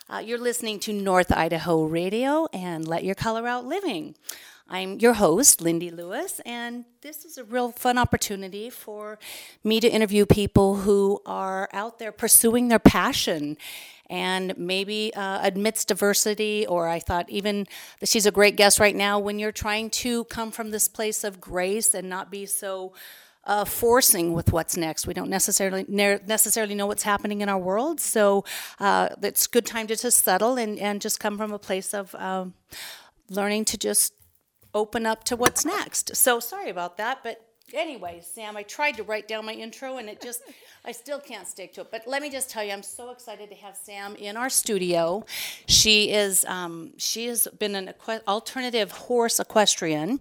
You're listening to North Idaho Radio and Let Your Color Out Living. I'm your host, Lindy Lewis, and this is a real fun opportunity for me to interview people who are out there pursuing their passion and maybe amidst diversity, or I thought even that she's a great guest right now when you're trying to come from this place of grace and not be so forcing with what's next. We don't necessarily know what's happening in our world, so it's a good time to just settle and just come from a place of learning to just open up to what's next. So sorry about that, but anyway, Sam, I tried to write down my intro and I still can't stick to it. But let me just tell you, I'm so excited to have Sam in our studio. She has been an alternative horseman,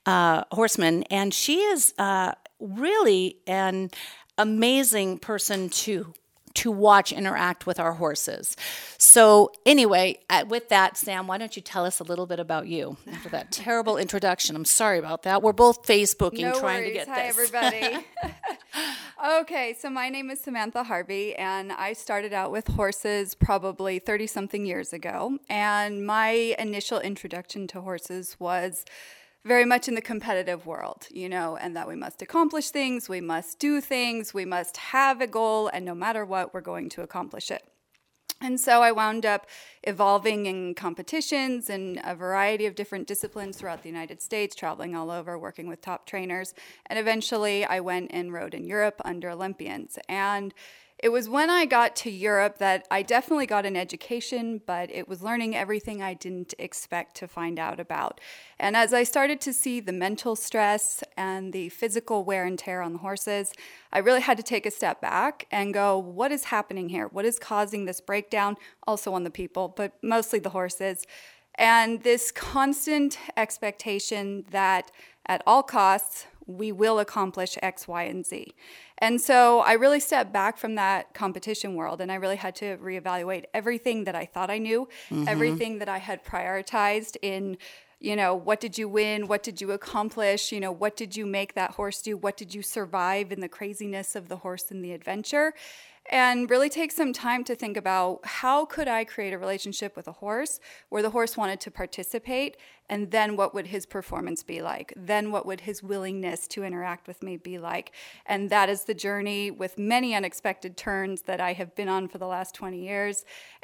and she is really an amazing person to watch interact with our horses. So anyway, with that, Sam, why don't you tell us a little bit about you after that terrible introduction? I'm sorry about that. We're both Facebooking trying to get this. Hi, everybody. Okay, so my name is Samantha Harvey, and I started out with horses probably 30-something years ago. And my initial introduction to horses was very much in the competitive world, and that we must accomplish things, we must do things, we must have a goal, and no matter what, we're going to accomplish it. And so I wound up evolving in competitions in a variety of different disciplines throughout the United States, traveling all over, working with top trainers. And eventually I went and rode in Europe under Olympians. And it was when I got to Europe that I definitely got an education, but it was learning everything I didn't expect to find out about. And as I started to see the mental stress and the physical wear and tear on the horses, I really had to take a step back and go, what is happening here? What is causing this breakdown? Also on the people, but mostly the horses. And this constant expectation that at all costs, we will accomplish X, Y, and Z. And so I really stepped back from that competition world, and I really had to reevaluate everything that I thought I knew, everything that I had prioritized in, what did you win? What did you accomplish? What did you make that horse do? What did you survive in the craziness of the horse and the adventure? And really take some time to think about how could I create a relationship with a horse where the horse wanted to participate, and then what would his performance be like? Then what would his willingness to interact with me be like? And that is the journey with many unexpected turns that I have been on for the last 20 years.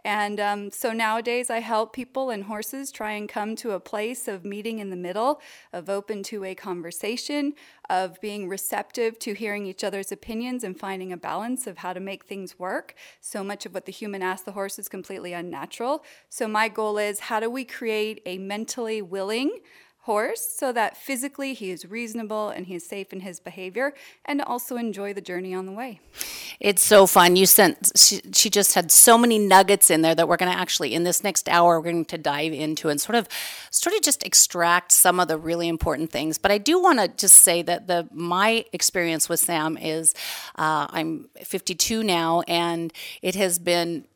And so nowadays I help people and horses try and come to a place of meeting in the middle, of open two-way conversation, of being receptive to hearing each other's opinions and finding a balance of how to make things work. So much of what the human asks the horse is completely unnatural. So my goal is, how do we create a mentally willing horse so that physically he is reasonable and he is safe in his behavior, and also enjoy the journey on the way. It's so fun. She just had so many nuggets in there that we're going to actually, in this next hour, we're going to dive into and sort of just extract some of the really important things. But I do want to just say that my experience with Sam is, I'm 52 now, and it has been,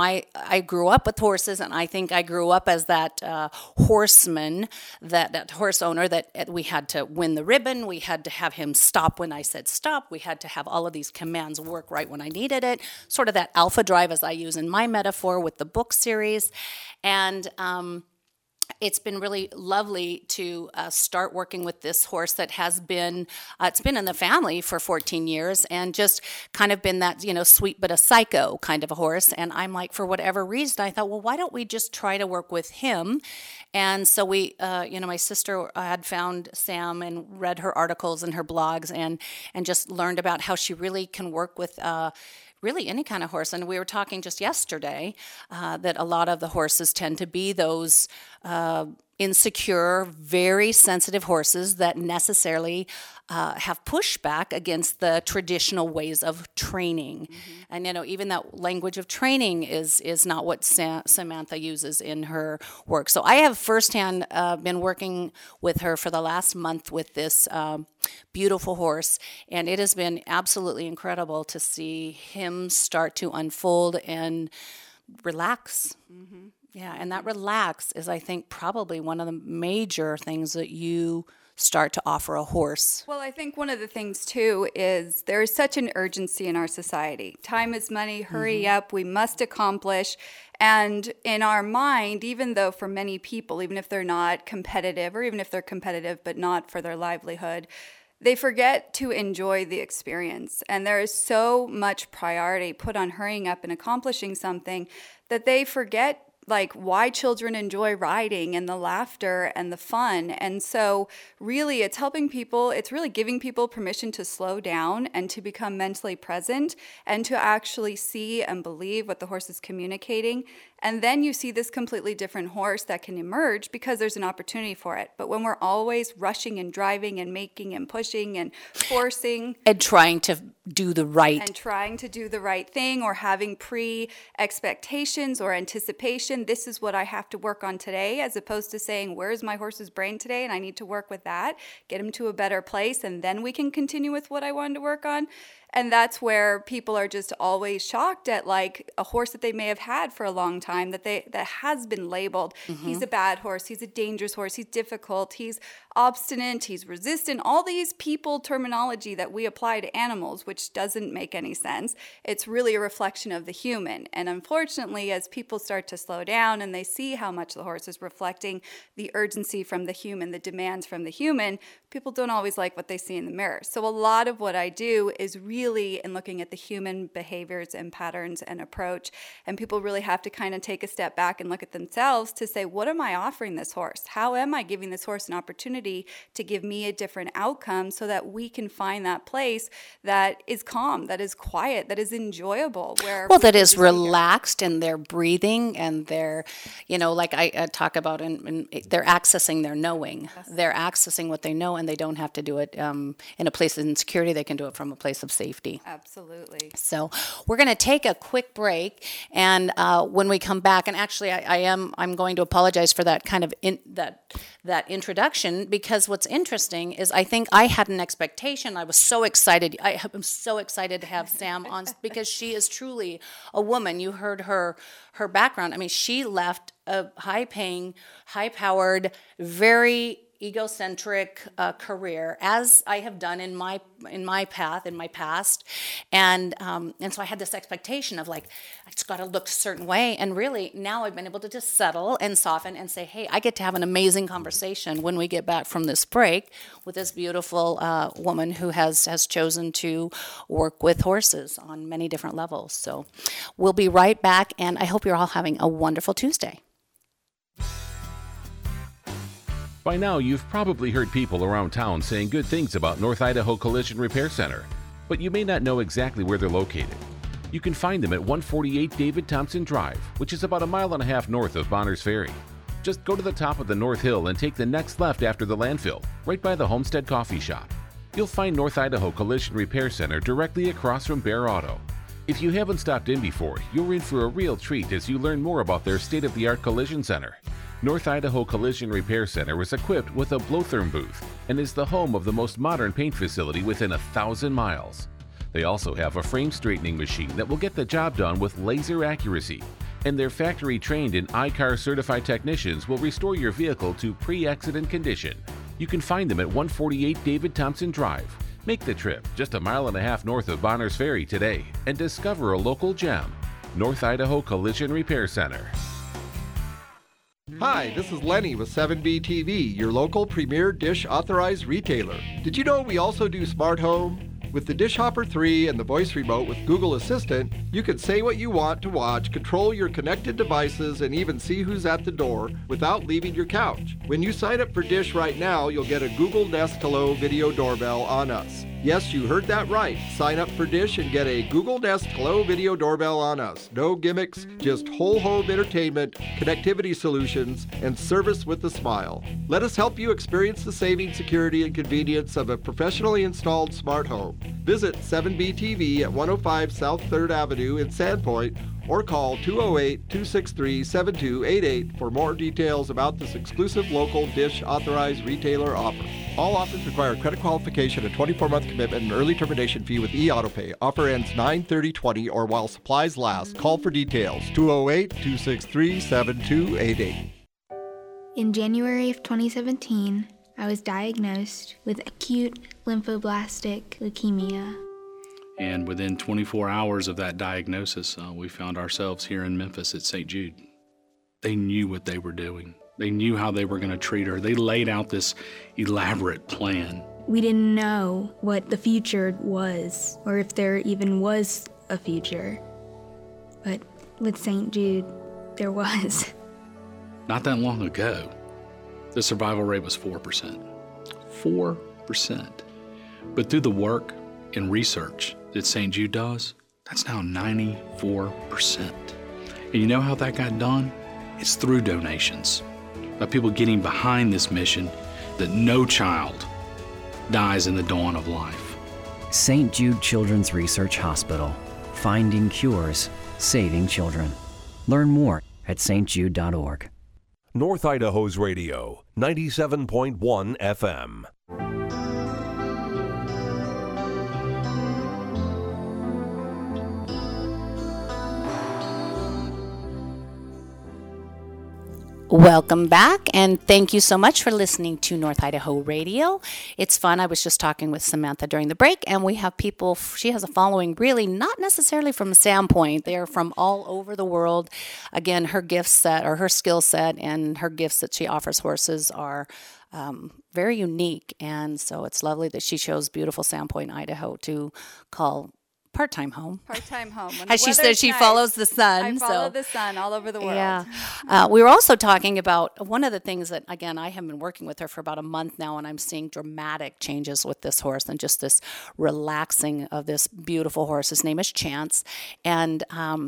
I grew up with horses, and I think I grew up as that horseman, that horse owner that we had to win the ribbon, we had to have him stop when I said stop, we had to have all of these commands work right when I needed it, sort of that alpha drive as I use in my metaphor with the book series. And it's been really lovely to start working with this horse that has been, it's been in the family for 14 years and just kind of been that, sweet but a psycho kind of a horse. And I'm like, for whatever reason, I thought, well, why don't we just try to work with him? And so we, my sister had found Sam and read her articles and her blogs and just learned about how she really can work with really any kind of horse. And we were talking just yesterday that a lot of the horses tend to be those insecure, very sensitive horses that necessarily have pushback against the traditional ways of training. And, even that language of training is not what Samantha uses in her work. So I have firsthand been working with her for the last month with this beautiful horse, and it has been absolutely incredible to see him start to unfold and relax. Yeah, and that relax is, I think, probably one of the major things that you start to offer a horse? Well, I think one of the things, too, is there is such an urgency in our society. Time is money, hurry up, we must accomplish. And in our mind, even though for many people, even if they're not competitive, or even if they're competitive but not for their livelihood, they forget to enjoy the experience. And there is so much priority put on hurrying up and accomplishing something that they forget like why children enjoy riding and the laughter and the fun. And so really it's helping people, it's really giving people permission to slow down and to become mentally present and to actually see and believe what the horse is communicating. And then you see this completely different horse that can emerge because there's an opportunity for it. But when we're always rushing and driving and making and pushing and forcing and trying to do the right thing, or having pre-expectations or anticipation, this is what I have to work on today, as opposed to saying, where's my horse's brain today? And I need to work with that, get him to a better place, and then we can continue with what I wanted to work on. And that's where people are just always shocked at like a horse that they may have had for a long time that has been labeled. He's a bad horse. He's a dangerous horse. He's difficult. He's obstinate. He's resistant. All these people terminology that we apply to animals, which doesn't make any sense. It's really a reflection of the human. And unfortunately, as people start to slow down and they see how much the horse is reflecting the urgency from the human, the demands from the human, people don't always like what they see in the mirror. So a lot of what I do is really in looking at the human behaviors and patterns and approach. And people really have to kind of take a step back and look at themselves to say, what am I offering this horse? How am I giving this horse an opportunity to give me a different outcome so that we can find that place that is calm, that is quiet, that is enjoyable, that is relaxed in their breathing and their, like I talk about, and they're accessing their knowing. Yes. They're accessing what they know, and they don't have to do it in a place of insecurity. They can do it from a place of safety. Absolutely. So we're going to take a quick break, and when we come back, and actually I'm going to apologize for that kind of that introduction, because what's interesting is I think I had an expectation. I was so excited. I'm so excited to have Sam on because she is truly a woman. You heard her background. I mean, she left a high-paying, high-powered, very egocentric career, as I have done in my past, and so I had this expectation of like, it's got to look a certain way, and really now I've been able to just settle and soften and say, hey, I get to have an amazing conversation when we get back from this break with this beautiful woman who has chosen to work with horses on many different levels. So we'll be right back, and I hope you're all having a wonderful Tuesday. By now, you've probably heard people around town saying good things about North Idaho Collision Repair Center, but you may not know exactly where they're located. You can find them at 148 David Thompson Drive, which is about 1.5 miles north of Bonners Ferry. Just go to the top of the North Hill and take the next left after the landfill, right by the Homestead Coffee Shop. You'll find North Idaho Collision Repair Center directly across from Bear Auto. If you haven't stopped in before, you're in for a real treat as you learn more about their state-of-the-art collision center. North Idaho Collision Repair Center was equipped with a blow-therm booth and is the home of the most modern paint facility within 1,000 miles. They also have a frame straightening machine that will get the job done with laser accuracy, and their factory-trained and I-CAR certified technicians will restore your vehicle to pre-accident condition. You can find them at 148 David Thompson Drive. Make the trip just 1.5 miles north of Bonners Ferry today and discover a local gem, North Idaho Collision Repair Center. Hi, this is Lenny with 7B TV, your local premier dish authorized retailer. Did you know we also do smart home? With the Dish Hopper 3 and the voice remote with Google Assistant, you can say what you want to watch, control your connected devices, and even see who's at the door without leaving your couch. When you sign up for Dish right now, you'll get a Google Nest Hello video doorbell on us. Yes, you heard that right. Sign up for Dish and get a Google Nest Hello video doorbell on us. No gimmicks, just whole home entertainment, connectivity solutions, and service with a smile. Let us help you experience the saving, security, and convenience of a professionally installed smart home. Visit 7BTV at 105 South 3rd Avenue in Sandpoint, or call 208-263-7288 for more details about this exclusive local Dish authorized retailer offer. All offers require credit qualification, a 24-month commitment, and early termination fee with e-autopay. Offer ends 9/30/20 or while supplies last. Call for details. 208-263-7288. In January of 2017, I was diagnosed with acute lymphoblastic leukemia. And within 24 hours of that diagnosis, we found ourselves here in Memphis at St. Jude. They knew what they were doing. They knew how they were going to treat her. They laid out this elaborate plan. We didn't know what the future was, or if there even was a future. But with St. Jude, there was. Not that long ago, the survival rate was 4%. 4%. But through the work and research that St. Jude does, that's now 94%. And you know how that got done? It's through donations, by people getting behind this mission that no child dies in the dawn of life. St. Jude Children's Research Hospital. Finding cures, saving children. Learn more at stjude.org. North Idaho's radio, 97.1 FM. Welcome back, and thank you so much for listening to North Idaho Radio. It's fun. I was just talking with Samantha during the break, and we have people, she has a following really not necessarily from Sandpoint. They are from all over the world. Again, her gift set, or her skill set, and her gifts that she offers horses are very unique, and so it's lovely that she chose beautiful Sandpoint, Idaho to call part-time home. Part-time home. As she said, she follows the sun. I follow the sun all over the world. Yeah. We were also talking about one of the things that, again, I have been working with her for about a month now, and I'm seeing dramatic changes with this horse and just this relaxing of this beautiful horse. His name is Chance. And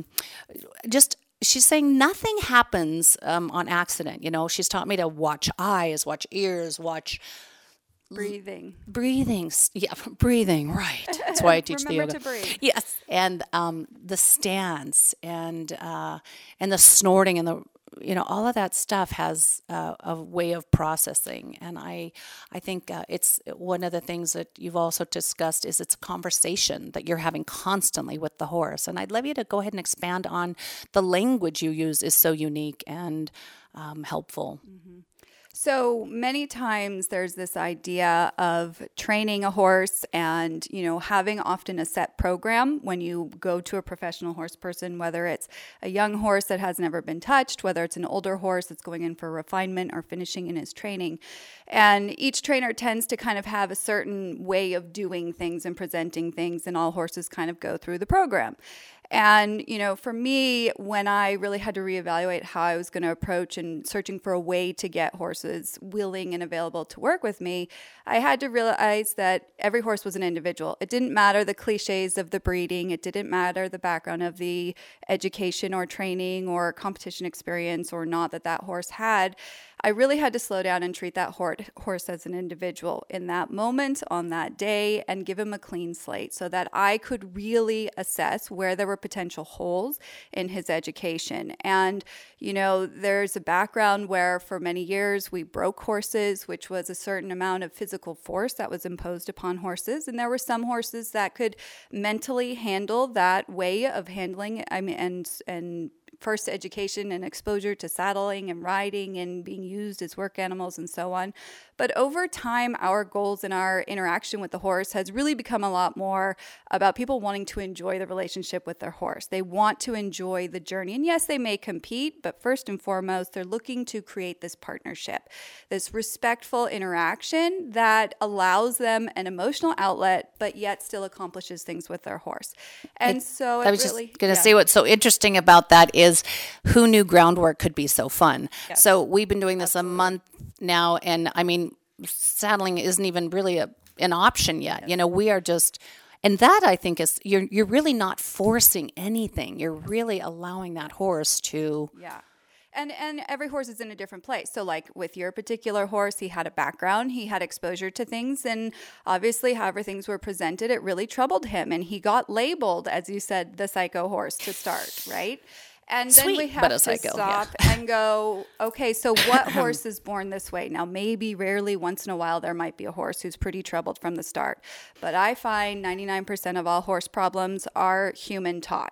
she's saying nothing happens on accident. You know, she's taught me to watch eyes, watch ears, watch breathing. Yeah, breathing, right. That's why I teach the yoga. Remember to breathe. Yes, and the stance and the snorting and the, you know, all of that stuff has a way of processing. And I think it's one of the things that you've also discussed is it's a conversation that you're having constantly with the horse. And I'd love you to go ahead and expand on the language you use is so unique and helpful. Mm-hmm. So many times there's this idea of training a horse and, you know, having often a set program when you go to a professional horse person, whether it's a young horse that has never been touched, whether it's an older horse that's going in for refinement or finishing in his training. And each trainer tends to kind of have a certain way of doing things and presenting things, and all horses kind of go through the program. And, you know, for me, when I really had to reevaluate how I was going to approach and searching for a way to get horses willing and available to work with me, I had to realize that every horse was an individual. It didn't matter the cliches of the breeding. It didn't matter the background of the education or training or competition experience or not that horse had. I really had to slow down and treat that horse as an individual in that moment, on that day, and give him a clean slate so that I could really assess where there were potential holes in his education. And, you know, there's a background where for many years we broke horses, which was a certain amount of physical force that was imposed upon horses. And there were some horses that could mentally handle that way of handling, and first education and exposure to saddling and riding and being used as work animals and so on. But over time, our goals and our interaction with the horse has really become a lot more about people wanting to enjoy the relationship with their horse. They want to enjoy the journey. And yes, they may compete, but first and foremost, they're looking to create this partnership, this respectful interaction that allows them an emotional outlet, but yet still accomplishes things with their horse. And I was just going to say what's so interesting about that is who knew groundwork could be so fun. Yes. So we've been doing this a month now, and I mean, saddling isn't even really an option yet. Yes. You know, we are just, and that I think is, you're really not forcing anything. You're really allowing that horse to. Yeah. And every horse is in a different place. So like with your particular horse, he had a background, he had exposure to things, and obviously however things were presented, it really troubled him. And he got labeled, as you said, the psycho horse to start, right? And then we have to stop and go, okay, so what horse is born this way? Now, maybe rarely once in a while there might be a horse who's pretty troubled from the start. But I find 99% of all horse problems are human taught.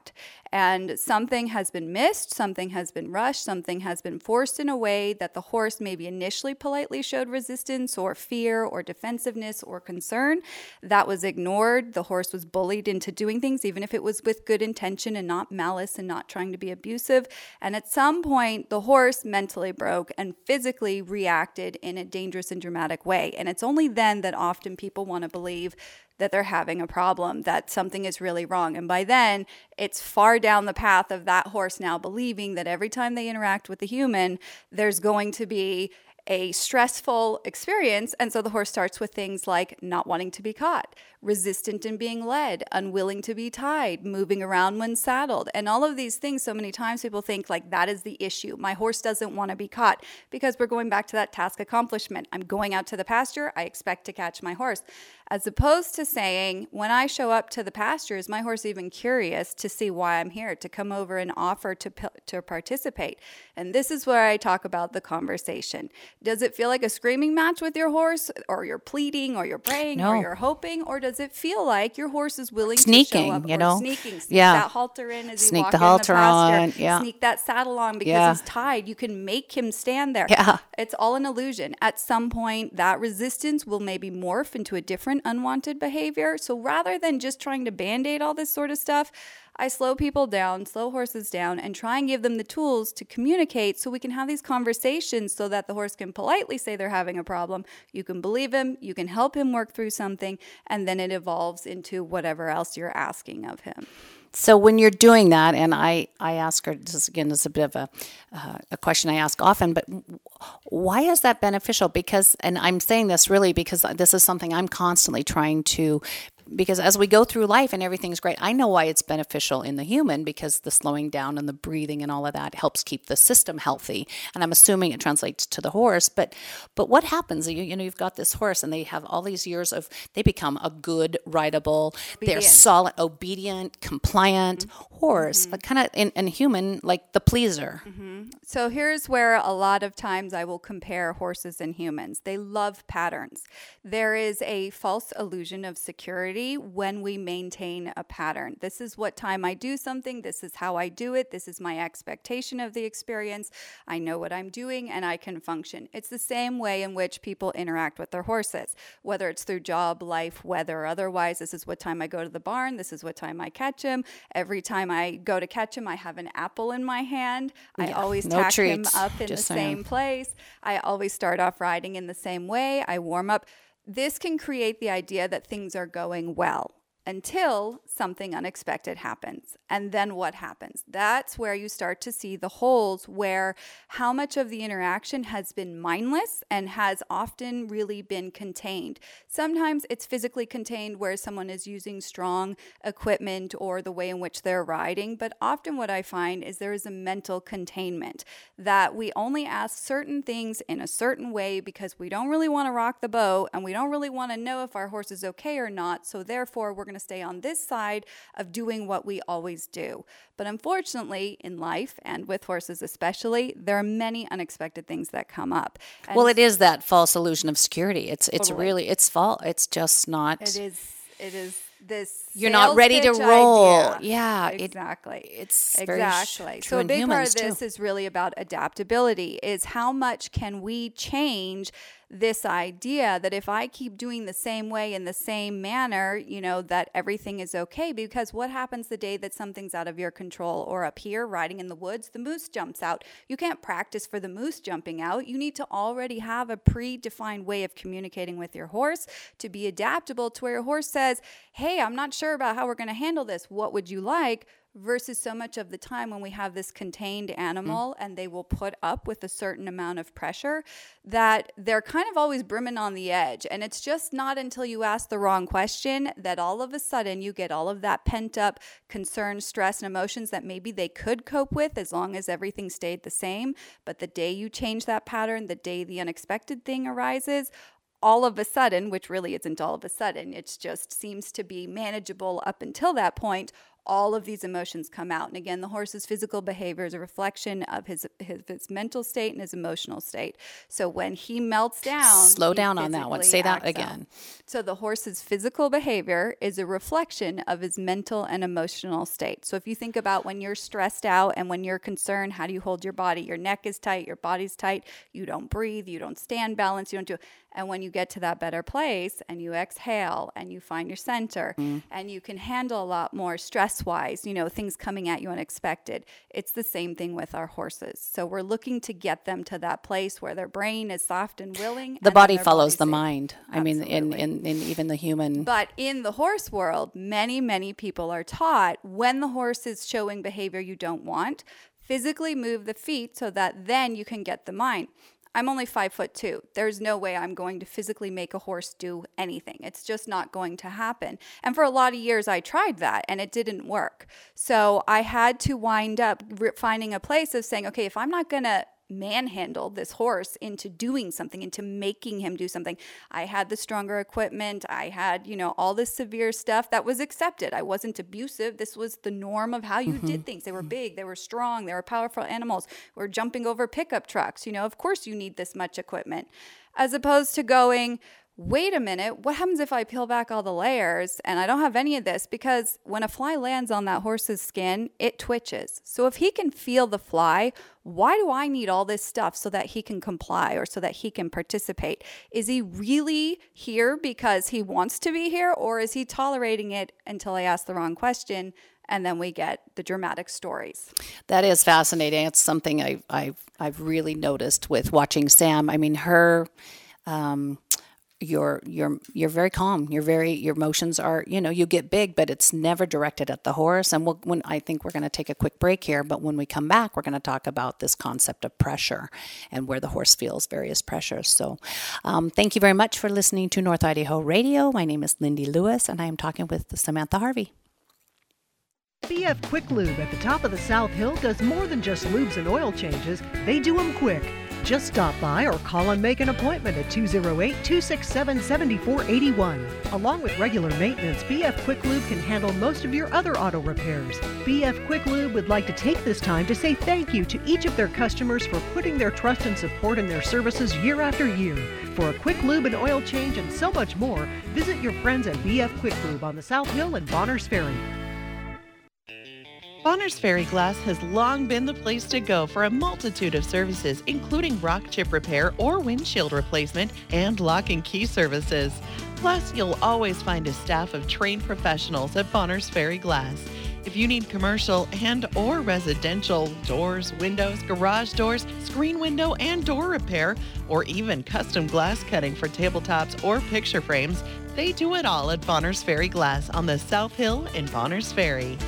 and something has been missed, something has been rushed, something has been forced in a way that the horse maybe initially politely showed resistance or fear or defensiveness or concern. That was ignored. The horse was bullied into doing things, even if it was with good intention and not malice and not trying to be abusive. And at some point, the horse mentally broke and physically reacted in a dangerous and dramatic way. And it's only then that often people want to believe that they're having a problem, that something is really wrong. And by then, it's far down the path of that horse now believing that every time they interact with the human, there's going to be a stressful experience. And so the horse starts with things like not wanting to be caught, resistant in being led, unwilling to be tied, moving around when saddled. And all of these things, so many times people think like that is the issue. My horse doesn't want to be caught, because we're going back to that task accomplishment. I'm going out to the pasture. I expect to catch my horse. As opposed to saying, when I show up to the pasture, is my horse even curious to see why I'm here, to come over and offer to participate? And this is where I talk about the conversation. Does it feel like a screaming match with your horse, or you're pleading, or you're praying, or you're hoping, or does it feel like your horse is willing to show up, sneak that halter in as you walk in the pasture, sneak that saddle on because he's tied. You can make him stand there. It's all an illusion. At some point, that resistance will maybe morph into a different unwanted behavior. So rather than just trying to band-aid all this sort of stuff, I slow people down, slow horses down, and try and give them the tools to communicate so we can have these conversations so that the horse can politely say they're having a problem. You can believe him, you can help him work through something, and then it evolves into whatever else you're asking of him. So when you're doing that, and I ask her, this again is a bit of a question I ask often, but why is that beneficial? Because, and I'm saying this really because this is something I'm constantly trying to, because as we go through life and everything's great, I know why it's beneficial in the human, because the slowing down and the breathing and all of that helps keep the system healthy. And I'm assuming it translates to the horse. But what happens? You've got this horse and they have all these years of, they become a good, rideable, they're solid, obedient, compliant horse, but kind of in human, like the pleaser. So here's where a lot of times I will compare horses and humans. They love patterns. There is a false illusion of security when we maintain a pattern. This is what time I do something. This is how I do it. This is my expectation of the experience. I know what I'm doing and I can function. It's the same way in which people interact with their horses, whether it's through job, life, weather, or otherwise. This is what time I go to the barn. This is what time I catch him. Every time I go to catch him, I have an apple in my hand. I always tack him up in the same place. I always start off riding in the same way. I warm up. This can create the idea that things are going well until something unexpected happens. And then what happens? That's where you start to see the holes where how much of the interaction has been mindless and has often really been contained. Sometimes it's physically contained where someone is using strong equipment or the way in which they're riding, but often what I find is there is a mental containment that we only ask certain things in a certain way because we don't really want to rock the boat and we don't really want to know if our horse is okay or not, so therefore we're going to stay on this side of doing what we always do. But unfortunately, in life and with horses especially, there are many unexpected things that come up. And well, it is that false illusion of security. It's really, it's false. It's just not. It is this. You're not ready to roll. Idea. Yeah, exactly. It's exactly. Very true so a big in part of humans this is really about adaptability. Is how much can we change this idea that if I keep doing the same way in the same manner, that everything is okay. Because what happens the day that something's out of your control? Or up here, riding in the woods, the moose jumps out. You can't practice for the moose jumping out. You need to already have a predefined way of communicating with your horse to be adaptable to where your horse says, hey, I'm not sure about how we're going to handle this. What would you like? Versus so much of the time when we have this contained animal and they will put up with a certain amount of pressure that they're kind of always brimming on the edge. And it's just not until you ask the wrong question that all of a sudden you get all of that pent up concern, stress, and emotions that maybe they could cope with as long as everything stayed the same. But the day you change that pattern, the day the unexpected thing arises, all of a sudden, which really isn't all of a sudden, it just seems to be manageable up until that point, all of these emotions come out. And again, the horse's physical behavior is a reflection of his mental state and his emotional state. So when he melts down, slow down on that one. Say that again. So the horse's physical behavior is a reflection of his mental and emotional state. So if you think about when you're stressed out and when you're concerned, how do you hold your body? Your neck is tight, your body's tight, you don't breathe, you don't stand balance, you don't do. And when you get to that better place and you exhale and you find your center and you can handle a lot more stress-wise, things coming at you unexpected, it's the same thing with our horses. So we're looking to get them to that place where their brain is soft and willing. The body follows the mind. Absolutely. I mean, in even the human. But in the horse world, many, many people are taught when the horse is showing behavior you don't want, physically move the feet so that then you can get the mind. I'm only 5'2". There's no way I'm going to physically make a horse do anything. It's just not going to happen. And for a lot of years, I tried that and it didn't work. So I had to wind up finding a place of saying, okay, if I'm not going to manhandle this horse into doing something, into making him do something, I had the stronger equipment. I had, all this severe stuff that was accepted. I wasn't abusive. This was the norm of how you did things. They were big, they were strong, they were powerful animals. We're jumping over pickup trucks. Of course you need this much equipment. As opposed to going, wait a minute, what happens if I peel back all the layers and I don't have any of this? Because when a fly lands on that horse's skin, it twitches. So if he can feel the fly, why do I need all this stuff so that he can comply or so that he can participate? Is he really here because he wants to be here, or is he tolerating it until I ask the wrong question? And then we get the dramatic stories. That is fascinating. It's something I've really noticed with watching Sam. I mean, her... You're very calm. Your emotions are, you get big, but it's never directed at the horse. And I think we're going to take a quick break here, but when we come back, we're going to talk about this concept of pressure and where the horse feels various pressures. So, thank you very much for listening to North Idaho Radio. My name is Lindy Lewis, and I am talking with Samantha Harvey. BF Quick Lube at the top of the South Hill does more than just lubes and oil changes. They do them quick. Just stop by or call and make an appointment at 208-267-7481. Along with regular maintenance, BF Quick Lube can handle most of your other auto repairs. BF Quick Lube would like to take this time to say thank you to each of their customers for putting their trust and support in their services year after year. For a quick lube and oil change and so much more, visit your friends at BF Quick Lube on the South Hill in Bonners Ferry. Bonners Ferry Glass has long been the place to go for a multitude of services, including rock chip repair or windshield replacement and lock and key services. Plus, you'll always find a staff of trained professionals at Bonners Ferry Glass. If you need commercial and or residential doors, windows, garage doors, screen window and door repair, or even custom glass cutting for tabletops or picture frames, they do it all at Bonners Ferry Glass on the South Hill in Bonners Ferry.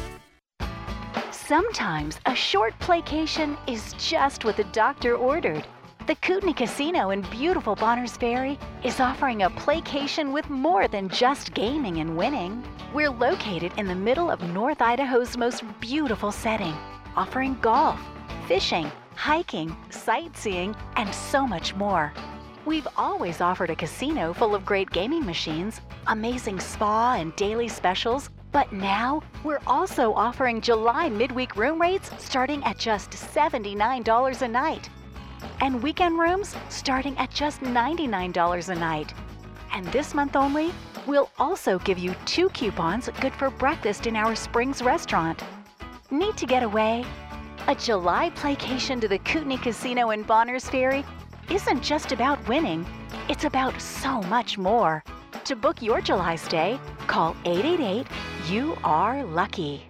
Sometimes a short playcation is just what the doctor ordered. The Kootenai Casino in beautiful Bonners Ferry is offering a playcation with more than just gaming and winning. We're located in the middle of North Idaho's most beautiful setting, offering golf, fishing, hiking, sightseeing, and so much more. We've always offered a casino full of great gaming machines, amazing spa and daily specials, but now we're also offering July midweek room rates starting at just $79 a night. And weekend rooms starting at just $99 a night. And this month only, we'll also give you 2 coupons good for breakfast in our Springs restaurant. Need to get away? A July playcation to the Kootenai Casino in Bonners Ferry isn't just about winning, it's about so much more. To book your July stay, call 888-YOU-ARE-LUCKY.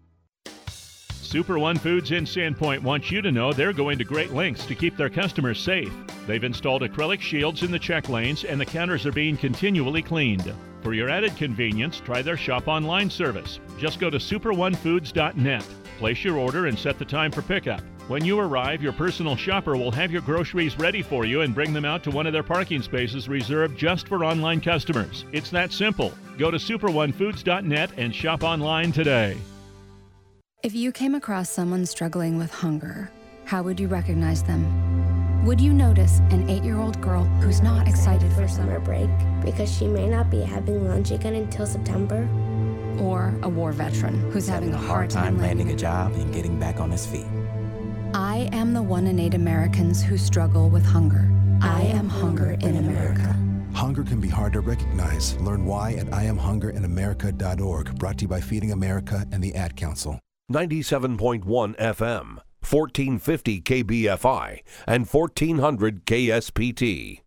Super One Foods in Sandpoint wants you to know they're going to great lengths to keep their customers safe. They've installed acrylic shields in the check lanes and the counters are being continually cleaned. For your added convenience, try their shop online service. Just go to superonefoods.net, place your order and set the time for pickup. When you arrive, your personal shopper will have your groceries ready for you and bring them out to one of their parking spaces reserved just for online customers. It's that simple. Go to superonefoods.net and shop online today. If you came across someone struggling with hunger, how would you recognize them? Would you notice an 8-year-old girl who's not excited for summer break because she may not be having lunch again until September? or a war veteran who's having a hard time landing a job and getting back on his feet. I am the 1 in 8 Americans who struggle with hunger. I am hunger in America. Hunger can be hard to recognize. Learn why at IamHungerInAmerica.org. Brought to you by Feeding America and the Ad Council. 97.1 FM, 1450 KBFI, and 1400 KSPT.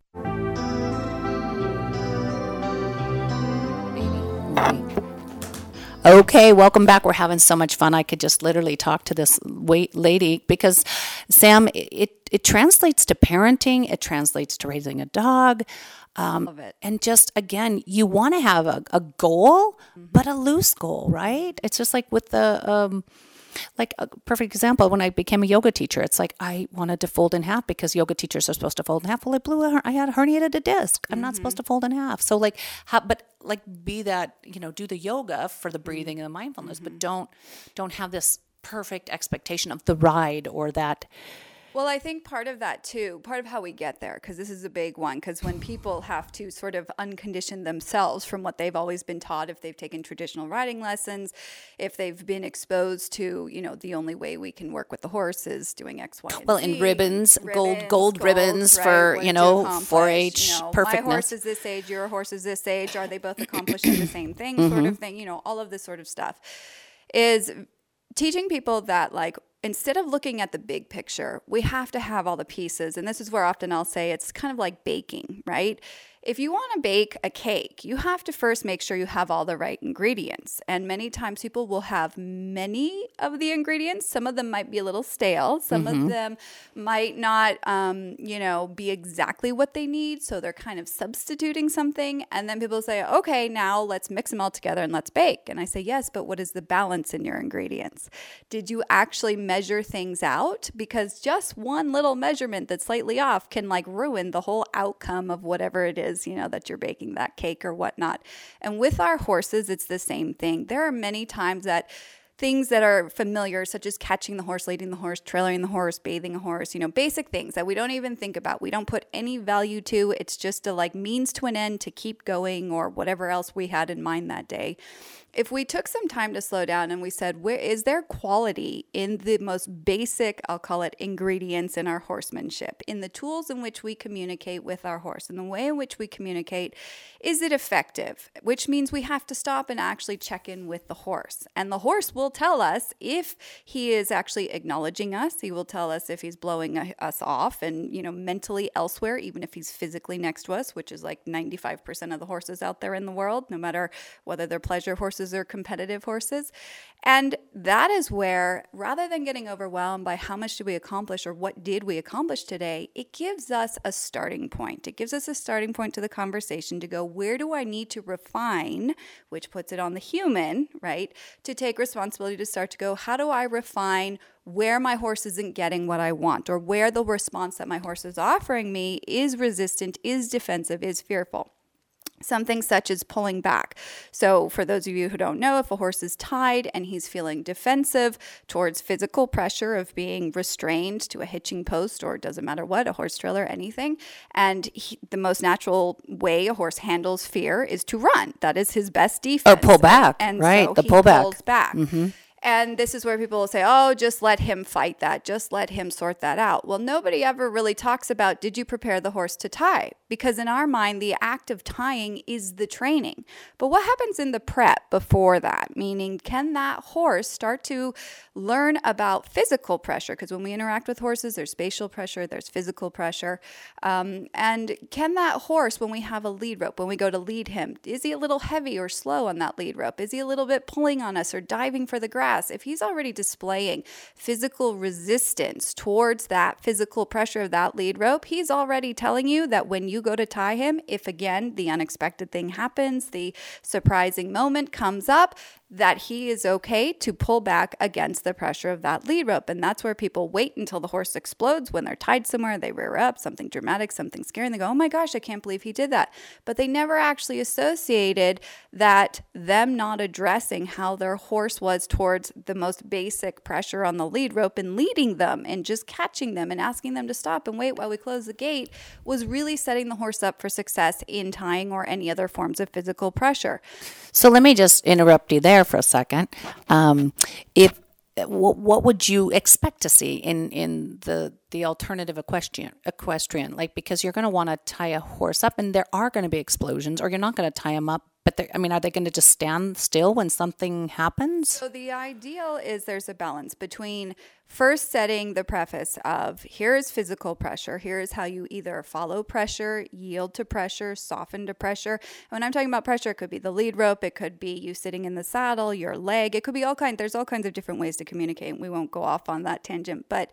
Okay, welcome back. We're having so much fun. I could just literally talk to this lady because, Sam, it translates to parenting. It translates to raising a dog. Love it. And just, again, you want to have a goal, but a loose goal, right? It's just like with the... like a perfect example, when I became a yoga teacher, it's like I wanted to fold in half because yoga teachers are supposed to fold in half. Well, I had herniated a disc. I'm not supposed to fold in half. So be that, do the yoga for the breathing and the mindfulness, but don't have this perfect expectation of the ride or that. Well, I think part of that too, part of how we get there, because this is a big one, because when people have to sort of uncondition themselves from what they've always been taught, if they've taken traditional riding lessons, if they've been exposed to, the only way we can work with the horse is doing X, Y, and Z. Well, in ribbons, gold ribbons, right, for, 4-H perfectness. My horse is this age, your horse is this age. Are they both accomplishing the same thing, sort of thing? All of this sort of stuff is teaching people that, instead of looking at the big picture, we have to have all the pieces. And this is where often I'll say it's kind of like baking, right? If you want to bake a cake, you have to first make sure you have all the right ingredients. And many times people will have many of the ingredients. Some of them might be a little stale. Some of them might not, be exactly what they need. So they're kind of substituting something. And then people say, okay, now let's mix them all together and let's bake. And I say, yes, but what is the balance in your ingredients? Did you actually measure things out? Because just one little measurement that's slightly off can ruin the whole outcome of whatever it is, that you're baking that cake or whatnot. And with our horses, it's the same thing. There are many times that things that are familiar, such as catching the horse, leading the horse, trailering the horse, bathing a horse, basic things that we don't even think about. We don't put any value to. It's just a means to an end to keep going or whatever else we had in mind that day. If we took some time to slow down and we said, where is there quality in the most basic, I'll call it ingredients in our horsemanship, in the tools in which we communicate with our horse, in the way in which we communicate, is it effective? Which means we have to stop and actually check in with the horse. And the horse will tell us if he is actually acknowledging us. He will tell us if he's blowing us off and, mentally elsewhere, even if he's physically next to us, which is 95% of the horses out there in the world, no matter whether they're pleasure horses or competitive horses. And that is where, rather than getting overwhelmed by how much did we accomplish or what did we accomplish today, it gives us a starting point. It gives us a starting point to the conversation to go, where do I need to refine, which puts it on the human, right? To take responsibility to start to go, how do I refine where my horse isn't getting what I want, or where the response that my horse is offering me is resistant, is defensive, is fearful. Something such as pulling back. So for those of you who don't know, if a horse is tied and he's feeling defensive towards physical pressure of being restrained to a hitching post, or it doesn't matter what, a horse trailer, anything, and the most natural way a horse handles fear is to run. That is his best defense. Or pull back, and right? So the pullback. Pulls back. And this is where people will say, oh, just let him fight that. Just let him sort that out. Well, nobody ever really talks about, did you prepare the horse to tie? Because in our mind, the act of tying is the training. But what happens in the prep before that? Meaning, can that horse start to learn about physical pressure? Because when we interact with horses, there's spatial pressure, there's physical pressure. And can that horse, when we have a lead rope, when we go to lead him, is he a little heavy or slow on that lead rope? Is he a little bit pulling on us or diving for the grass? If he's already displaying physical resistance towards that physical pressure of that lead rope, he's already telling you that when you go to tie him, if again, the unexpected thing happens, the surprising moment comes up, that he is okay to pull back against the pressure of that lead rope. And that's where people wait until the horse explodes. When they're tied somewhere, they rear up, something dramatic, something scary, and they go, oh my gosh, I can't believe he did that. But they never actually associated that them not addressing how their horse was towards the most basic pressure on the lead rope and leading them and just catching them and asking them to stop and wait while we close the gate was really setting the horse up for success in tying or any other forms of physical pressure. So let me just interrupt you there. there for a second. What would you expect to see in the alternative equestrian? Like, because you're going to want to tie a horse up, and there are going to be explosions, or you're not going to tie them up. But are they going to just stand still when something happens? So the ideal is there's a balance between first setting the preface of here is physical pressure. Here is how you either follow pressure, yield to pressure, soften to pressure. And when I'm talking about pressure, it could be the lead rope. It could be you sitting in the saddle, your leg. It could be there's all kinds of different ways to communicate. We won't go off on that tangent. But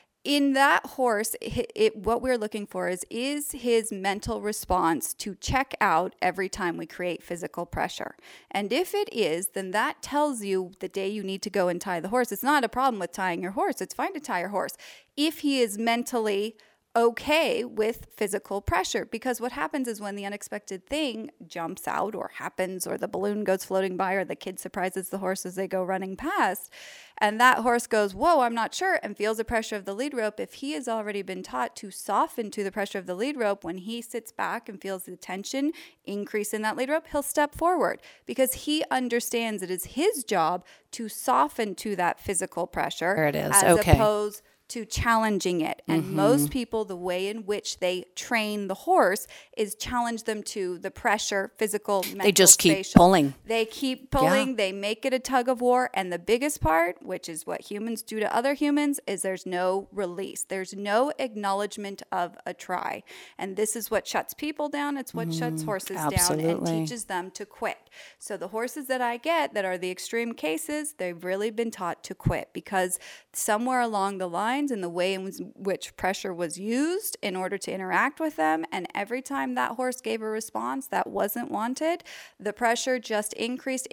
in that horse, what we're looking for is his mental response to check out every time we create physical pressure. And if it is, then that tells you the day you need to go and tie the horse. It's not a problem with tying your horse. It's fine to tie your horse if he is mentally okay with physical pressure, because what happens is when the unexpected thing jumps out or happens, or the balloon goes floating by, or the kid surprises the horse as they go running past, and that horse goes, whoa, I'm not sure, and feels the pressure of the lead rope. If he has already been taught to soften to the pressure of the lead rope, when he sits back and feels the tension increase in that lead rope, he'll step forward because he understands it is his job to soften to that physical pressure. There it is. As opposed to challenging it. And most people, the way in which they train the horse is challenge them to the pressure, physical, mental, they just keep spatial. pulling. They keep pulling. They make it a tug of war. And the biggest part, which is what humans do to other humans, is there's no release. There's no acknowledgement of a try. And this is what shuts people down. It's what shuts horses down and teaches them to quit. So the horses that I get that are the extreme cases, they've really been taught to quit because somewhere along the lines in the way in which pressure was used in order to interact with them, and every time that horse gave a response that wasn't wanted, the pressure just increased.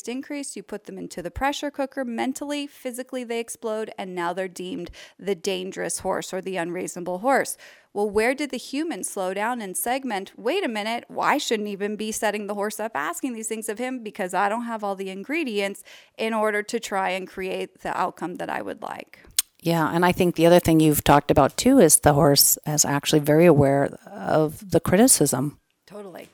You put them into the pressure cooker. Mentally, physically, they explode, and now they're deemed the dangerous horse or the unreasonable horse. Well, where did the human slow down and segment? Wait a minute, I shouldn't even be setting the horse up asking these things of him because I don't have all the ingredients in order to try and create the outcome that I would like. Yeah, and I think the other thing you've talked about too is the horse is actually very aware of the criticism. Totally.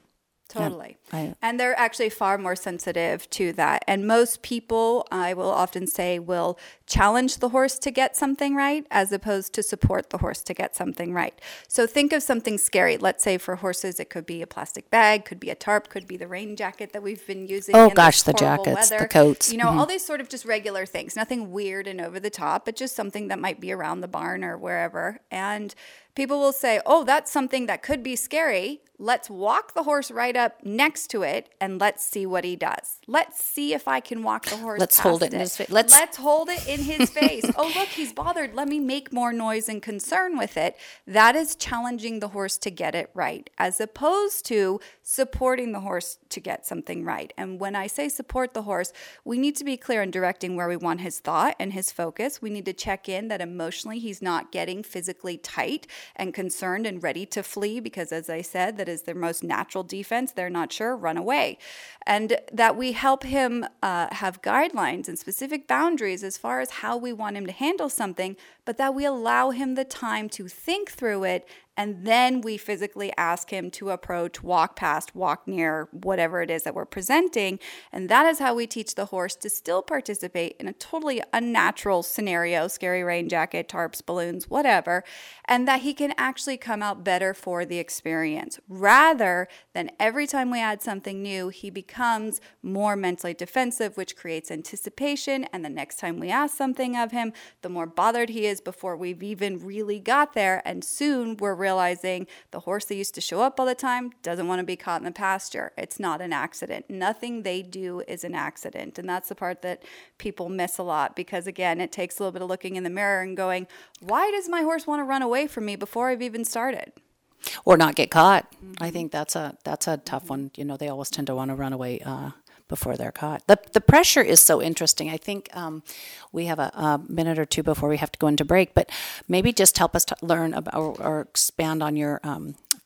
Yeah, And they're actually far more sensitive to that. And most people, I will often say, will challenge the horse to get something right as opposed to support the horse to get something right. So think of something scary. Let's say for horses, it could be a plastic bag, could be a tarp, could be the rain jacket that we've been using. Oh gosh, the jackets, weather. The coats. All these sort of just regular things, nothing weird and over the top, but just something that might be around the barn or wherever. And people will say, oh, that's something that could be scary. Let's walk the horse right up next to it and let's see what he does. Let's see if I can walk the horse Let's past hold it in his face. Let's hold it in his face. Oh, look, he's bothered. Let me make more noise and concern with it. That is challenging the horse to get it right, as opposed to supporting the horse to get something right. And when I say support the horse, we need to be clear in directing where we want his thought and his focus. We need to check in that emotionally he's not getting physically tight and concerned and ready to flee because, as I said, that is their most natural defense. They're not sure, run away. And that we help him have guidelines and specific boundaries as far as how we want him to handle something, but that we allow him the time to think through it. And then we physically ask him to approach, walk past, walk near, whatever it is that we're presenting. And that is how we teach the horse to still participate in a totally unnatural scenario, scary rain jacket, tarps, balloons, whatever, and that he can actually come out better for the experience. Rather than every time we add something new, he becomes more mentally defensive, which creates anticipation. And the next time we ask something of him, the more bothered he is before we've even really got there. And soon we're realizing the horse that used to show up all the time doesn't want to be caught in the pasture. It's not an accident. Nothing they do is an accident. And that's the part that people miss a lot because, again, it takes a little bit of looking in the mirror and going, why does my horse want to run away from me before I've even started? Or not get caught. I think that's a tough one. They always tend to want to run away before they're caught. The pressure is so interesting. I think we have a minute or two before we have to go into break, but maybe just help us to learn about or expand on your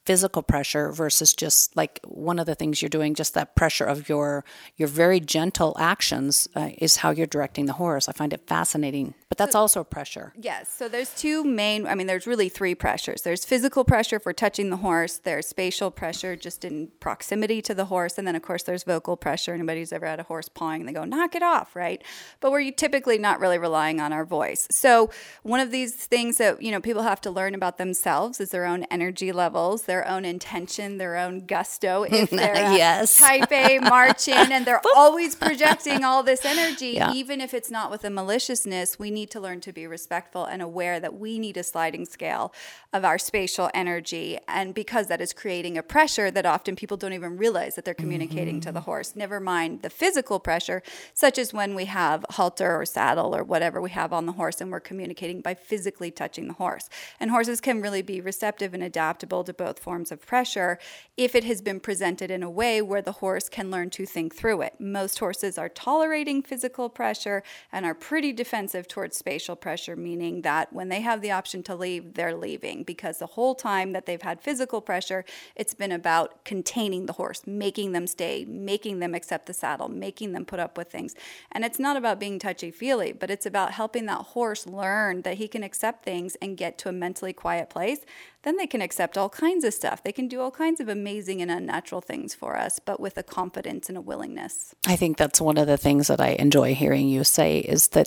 physical pressure versus just like one of the things you're doing, just that pressure of your very gentle actions is how you're directing the horse. I find it fascinating, but that's also a pressure. Yes. So there's there's really three pressures. There's physical pressure for touching the horse. There's spatial pressure just in proximity to the horse. And then, of course, there's vocal pressure. Anybody who's ever had a horse pawing and they go, knock it off, right? But we're typically not really relying on our voice. So one of these things that, people have to learn about themselves is their own energy levels, their own intention, their own gusto. If they're yes. type A marching and they're always projecting all this energy, even if it's not with a maliciousness, we need to learn to be respectful and aware that we need a sliding scale of our spatial energy. And because that is creating a pressure that often people don't even realize that they're communicating to the horse. Never mind the physical pressure, such as when we have halter or saddle or whatever we have on the horse and we're communicating by physically touching the horse. And horses can really be receptive and adaptable to both forms of pressure if it has been presented in a way where the horse can learn to think through it. Most horses are tolerating physical pressure and are pretty defensive towards spatial pressure, meaning that when they have the option to leave, they're leaving, because the whole time that they've had physical pressure, it's been about containing the horse, making them stay, making them accept the saddle, making them put up with things. And it's not about being touchy-feely, but it's about helping that horse learn that he can accept things and get to a mentally quiet place. Then they can accept all kinds of stuff. They can do all kinds of amazing and unnatural things for us, but with a confidence and a willingness. I think that's one of the things that I enjoy hearing you say is that,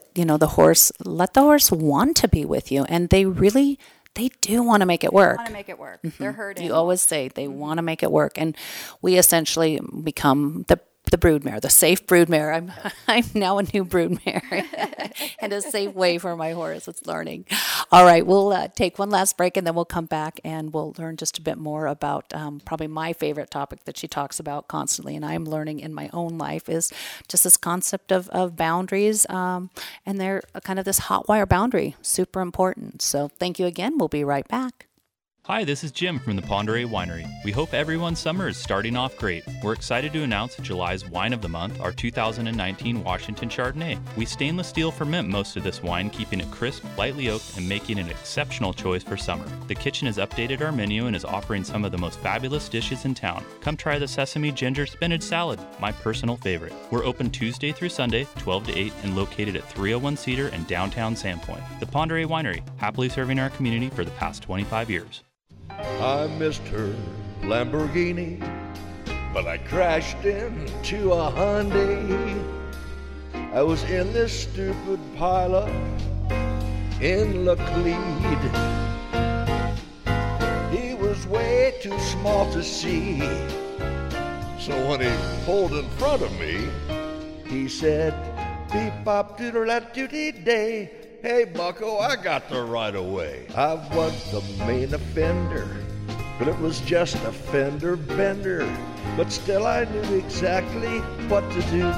let the horse want to be with you. And they do want to make it work. They want to make it work. Mm-hmm. They're hurting. You always say they want to make it work. And we essentially become the broodmare, the safe broodmare. I'm now a new broodmare and a safe way for my horse. It's learning. All right, we'll take one last break and then we'll come back and we'll learn just a bit more about probably my favorite topic that she talks about constantly, and I'm learning in my own life, is just this concept of boundaries, and they're kind of this hot wire boundary, super important. So thank you again. We'll be right back. Hi, this is Jim from the Pend Oreille Winery. We hope everyone's summer is starting off great. We're excited to announce July's Wine of the Month, our 2019 Washington Chardonnay. We stainless steel ferment most of this wine, keeping it crisp, lightly oaked, and making it an exceptional choice for summer. The kitchen has updated our menu and is offering some of the most fabulous dishes in town. Come try the sesame ginger spinach salad, my personal favorite. We're open Tuesday through Sunday, 12 to 8, and located at 301 Cedar in downtown Sandpoint. The Pend Oreille Winery, happily serving our community for the past 25 years. I missed her Lamborghini, but I crashed into a Hyundai. I was in this stupid pileup in Laclede. He was way too small to see, so when he pulled in front of me, he said, beep bop doodle that duty day. Hey, bucko, I got the right of way. I was the main offender, but it was just a fender bender. But still I knew exactly what to do.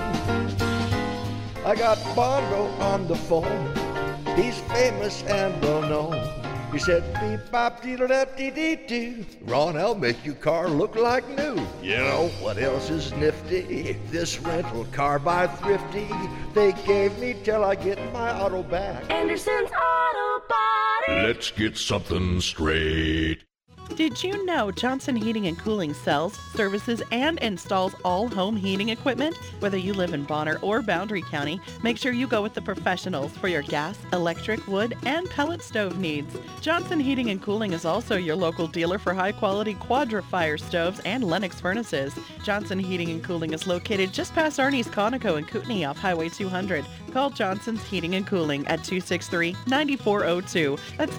I got Bondo on the phone. He's famous and well known. He said, beep bop deedle dap dee dee doo. Ron, I'll make your car look like new. You know what else is nifty? This rental car by Thrifty. They gave me till I get my auto back. Anderson's Auto Body. Let's get something straight. Did you know Johnson Heating and Cooling sells, services, and installs all home heating equipment? Whether you live in Bonner or Boundary County, make sure you go with the professionals for your gas, electric, wood, and pellet stove needs. Johnson Heating and Cooling is also your local dealer for high-quality Quadra fire stoves and Lennox furnaces. Johnson Heating and Cooling is located just past Arnie's Conoco and Kootenai off Highway 200. Call Johnson's Heating and Cooling at 263-9402. That's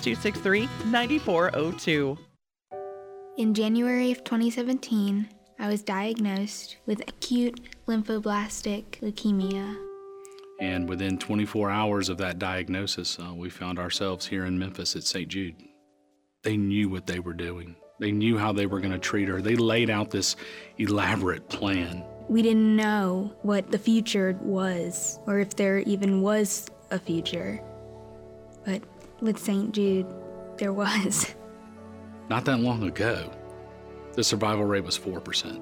263-9402. In January of 2017, I was diagnosed with acute lymphoblastic leukemia. And within 24 hours of that diagnosis, we found ourselves here in Memphis at St. Jude. They knew what they were doing. They knew how they were going to treat her. They laid out this elaborate plan. We didn't know what the future was, or if there even was a future. But with St. Jude, there was. Not that long ago, the survival rate was 4%.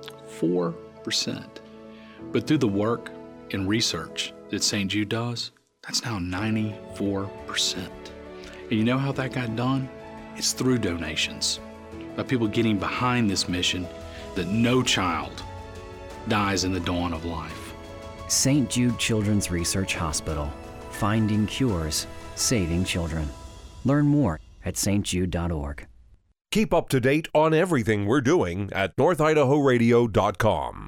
4%. But through the work and research that St. Jude does, that's now 94%. And you know how that got done? It's through donations. of people getting behind this mission, that no child dies in the dawn of life. St. Jude Children's Research Hospital. Finding cures, saving children. Learn more at stjude.org. Keep up to date on everything we're doing at NorthIdahoRadio.com.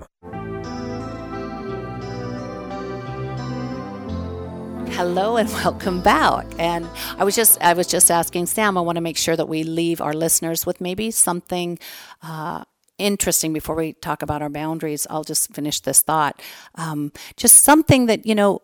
Hello and welcome back. And I was just asking Sam, I want to make sure that we leave our listeners with maybe something interesting before we talk about our boundaries. I'll just finish this thought. Just something that,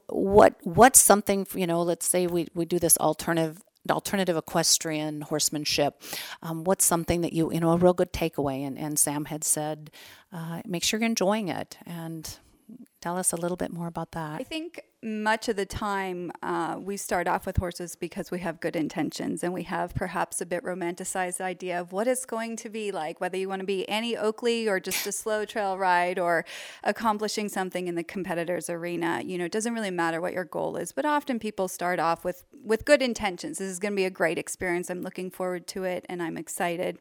what's something, let's say we do this alternative equestrian horsemanship. What's something that a real good takeaway? And Sam had said, make sure you're enjoying it, and tell us a little bit more about that. I think much of the time we start off with horses because we have good intentions, and we have perhaps a bit romanticized idea of what it's going to be like, whether you want to be Annie Oakley or just a slow trail ride or accomplishing something in the competitor's arena. It doesn't really matter what your goal is, but often people start off with good intentions. This is going to be a great experience. I'm looking forward to it, and I'm excited.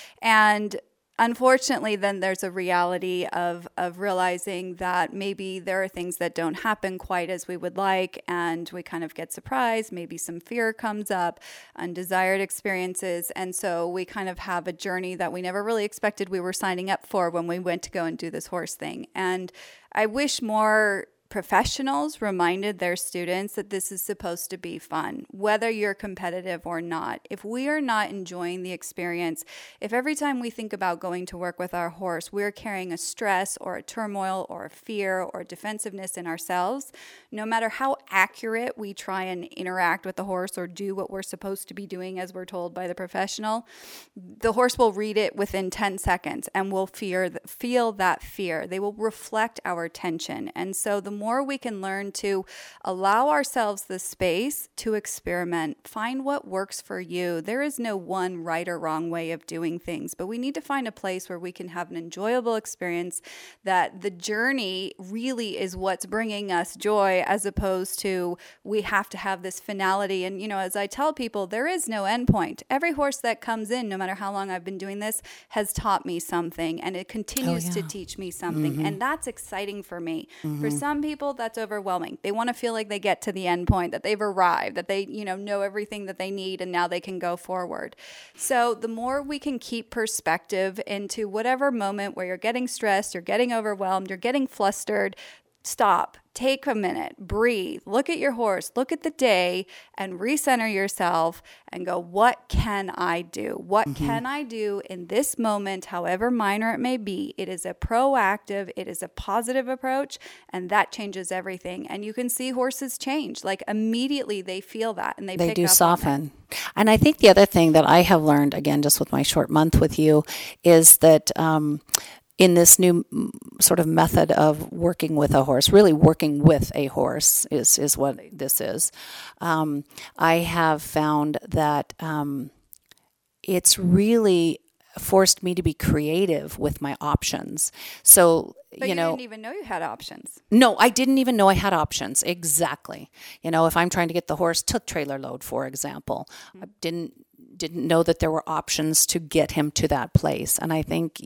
And unfortunately, then there's a reality of realizing that maybe there are things that don't happen quite as we would like, and we kind of get surprised. Maybe some fear comes up, undesired experiences, and so we kind of have a journey that we never really expected we were signing up for when we went to go and do this horse thing. And I wish more professionals reminded their students that this is supposed to be fun, whether you're competitive or not. If we are not enjoying the experience, if every time we think about going to work with our horse, we're carrying a stress or a turmoil or a fear or defensiveness in ourselves, no matter how accurate we try and interact with the horse or do what we're supposed to be doing as we're told by the professional, the horse will read it within 10 seconds and will feel that fear. They will reflect our tension. And so the more we can learn to allow ourselves the space to experiment, find what works for you. There is no one right or wrong way of doing things, but we need to find a place where we can have an enjoyable experience, that the journey really is what's bringing us joy, as opposed to we have to have this finality. And, as I tell people, there is no end point. Every horse that comes in, no matter how long I've been doing this, has taught me something, and it continues to teach me something. Mm-hmm. And that's exciting for me. Mm-hmm. For some people, that's overwhelming. They want to feel like they get to the end point, that they've arrived, that they, know everything that they need, and now they can go forward. So the more we can keep perspective into whatever moment where you're getting stressed, you're getting overwhelmed, you're getting flustered, stop. Take a minute, breathe, look at your horse, look at the day, and recenter yourself and go, what can I do? What can I do in this moment, however minor it may be? It is a proactive, it is a positive approach, and that changes everything. And you can see horses change. Like immediately they feel that, and they pick do up soften. on it. And I think the other thing that I have learned, again, just with my short month with you, is that in this new sort of method of working with a horse, really working with a horse is what this is. I have found that it's really forced me to be creative with my options. So, But you didn't even know you had options. No, I didn't even know I had options. Exactly. If I'm trying to get the horse to trailer load, for example, I didn't know that there were options to get him to that place. And I think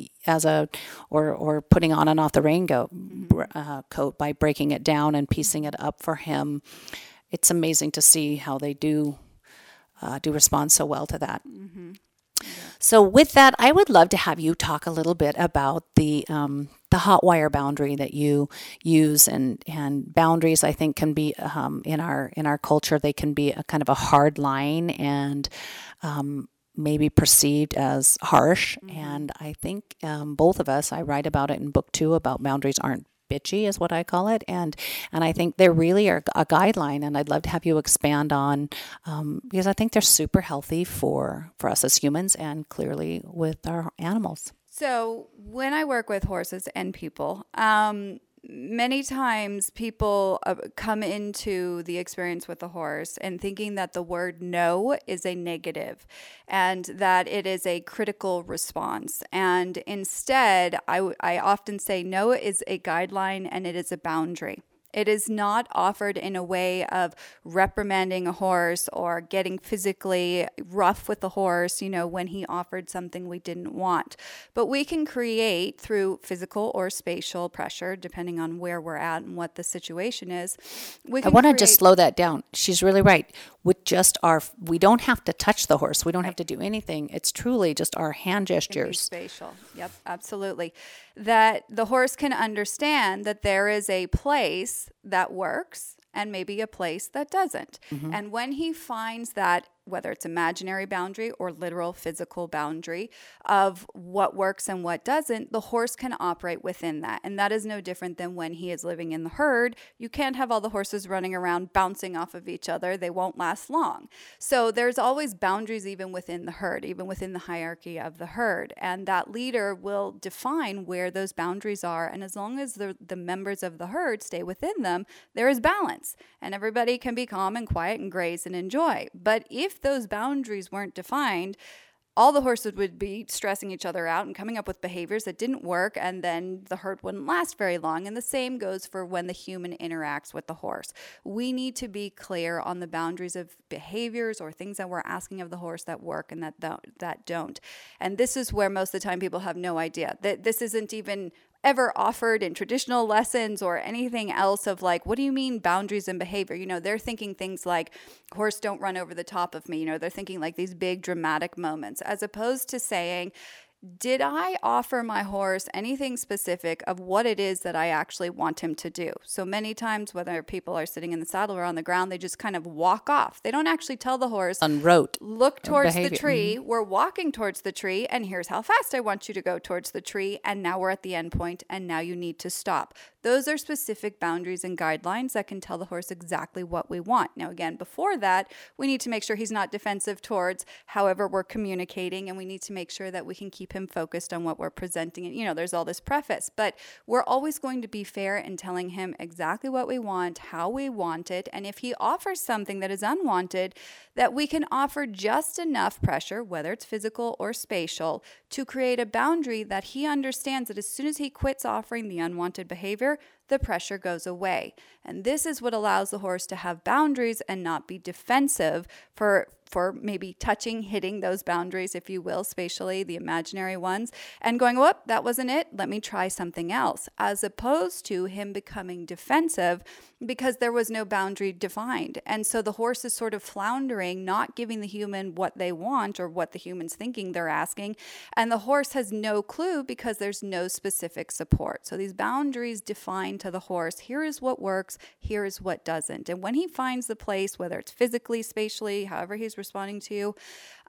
or putting on and off the raincoat coat by breaking it down and piecing it up for him, it's amazing to see how they do respond so well to that. Mm-hmm. So with that, I would love to have you talk a little bit about the hot wire boundary that you use, and boundaries, I think, can be in our culture, they can be a kind of a hard line and maybe perceived as harsh. Mm-hmm. And I think both of us, I write about it in book 2 about boundaries aren't bitchy, is what I call it, and I think they really are a guideline, and I'd love to have you expand on because I think they're super healthy for us as humans, and clearly with our animals. So when I work with horses and people, many times people come into the experience with the horse and thinking that the word no is a negative and that it is a critical response. And instead, I often say no is a guideline and it is a boundary. It is not offered in a way of reprimanding a horse or getting physically rough with the horse, when he offered something we didn't want. But we can create through physical or spatial pressure, depending on where we're at and what the situation is. I want to just slow that down. She's really right. With we don't have to touch the horse. We don't have to do anything. It's truly just our hand gestures. Spatial. Yep, absolutely. That the horse can understand that there is a place that works and maybe a place that doesn't. Mm-hmm. And when he finds that, whether it's imaginary boundary or literal physical boundary of what works and what doesn't, the horse can operate within that. And that is no different than when he is living in the herd. You can't have all the horses running around bouncing off of each other. They won't last long. So there's always boundaries even within the herd, even within the hierarchy of the herd. And that leader will define where those boundaries are. And as long as the members of the herd stay within them, there is balance. And everybody can be calm and quiet and graze and enjoy. But if those boundaries weren't defined, all the horses would be stressing each other out and coming up with behaviors that didn't work, and then the herd wouldn't last very long. And the same goes for when the human interacts with the horse. We need to be clear on the boundaries of behaviors or things that we're asking of the horse that work and that don't. And this is where most of the time people have no idea. That this isn't even ever offered in traditional lessons or anything else of like, what do you mean boundaries and behavior? They're thinking things like, horse, don't run over the top of me. They're thinking like these big dramatic moments, as opposed to saying, did I offer my horse anything specific of what it is that I actually want him to do? So many times, whether people are sitting in the saddle or on the ground, they just kind of walk off. They don't actually tell the horse, look towards the tree. Mm-hmm. We're walking towards the tree, and here's how fast I want you to go towards the tree. And now we're at the end point, and now you need to stop. Those are specific boundaries and guidelines that can tell the horse exactly what we want. Now, again, before that, we need to make sure he's not defensive towards however we're communicating, and we need to make sure that we can keep him focused on what we're presenting. And, there's all this preface, but we're always going to be fair in telling him exactly what we want, how we want it, and if he offers something that is unwanted, that we can offer just enough pressure, whether it's physical or spatial, to create a boundary that he understands that as soon as he quits offering the unwanted behavior, the pressure goes away. And this is what allows the horse to have boundaries and not be defensive for maybe touching, hitting those boundaries, if you will, spatially, the imaginary ones, and going, whoop, that wasn't it, let me try something else, as opposed to him becoming defensive because there was no boundary defined. And so the horse is sort of floundering, not giving the human what they want or what the human's thinking they're asking, and the horse has no clue because there's no specific support. So these boundaries define to the horse, here is what works, here is what doesn't. And when he finds the place, whether it's physically, spatially, however he's responding to you,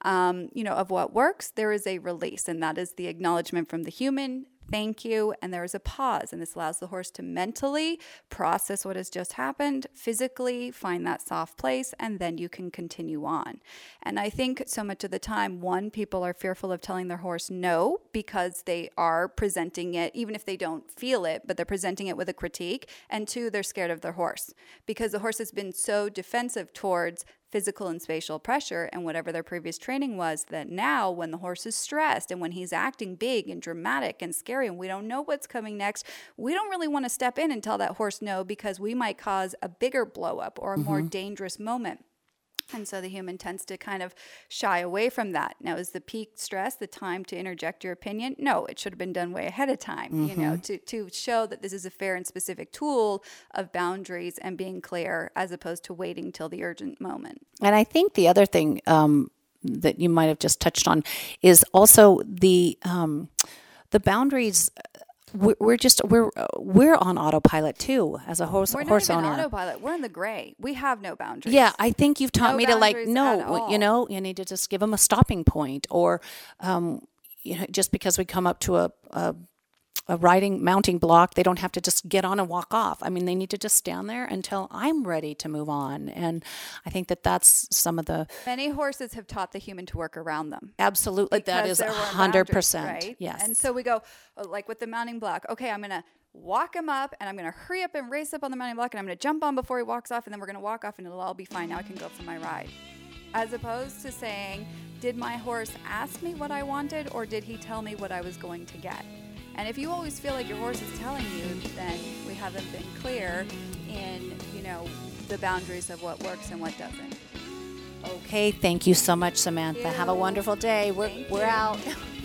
of what works, there is a release, and that is the acknowledgement from the human. Thank you. And there is a pause. And this allows the horse to mentally process what has just happened, physically find that soft place, and then you can continue on. And I think so much of the time, one, people are fearful of telling their horse no because they are presenting it, even if they don't feel it, but they're presenting it with a critique. And two, they're scared of their horse because the horse has been so defensive towards physical and spatial pressure and whatever their previous training was, that now when the horse is stressed and when he's acting big and dramatic and scary and we don't know what's coming next, we don't really want to step in and tell that horse no because we might cause a bigger blow up or a more dangerous moment. And so the human tends to kind of shy away from that. Now, is the peak stress the time to interject your opinion? No, it should have been done way ahead of time, to show that this is a fair and specific tool of boundaries and being clear as opposed to waiting till the urgent moment. And I think the other thing that you might have just touched on is also the boundaries. We're on autopilot too as a horse owner. We're not even autopilot. We're in the gray. We have no boundaries. Yeah, I think you've taught me to you need to just give them a stopping point, or just because we come up to a mounting block, they don't have to just get on and walk off. I mean, they need to just stand there until I'm ready to move on. And I think that that's some of the... Many horses have taught the human to work around them. Absolutely. That is 100%. Right? Yes. And so we go, like with the mounting block, okay, I'm going to walk him up and I'm going to hurry up and race up on the mounting block and I'm going to jump on before he walks off and then we're going to walk off and it'll all be fine. Now I can go for my ride. As opposed to saying, did my horse ask me what I wanted or did he tell me what I was going to get? And if you always feel like your horse is telling you, then we haven't been clear in, the boundaries of what works and what doesn't. Okay, thank you so much, Samantha. Have a wonderful day. We're out.